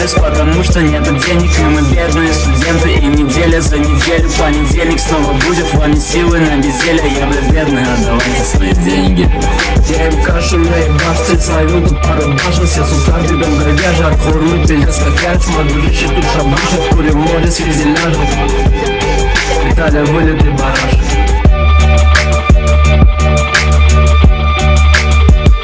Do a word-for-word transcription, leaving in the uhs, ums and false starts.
улыбаюсь, потому что нету денег, и мы бедные студенты. И неделя за неделю, понедельник снова будет. Вами силы на веселье, я бля бедный, отдавайте свои деньги. Я им кашу наебаш, ты словил тут пару башен. Все с утра бегом говяжа, от хурмы пиздец как яч. Мой дружище тут шабашит, курим море с фюзеляжем. Виталя вылитый бараш.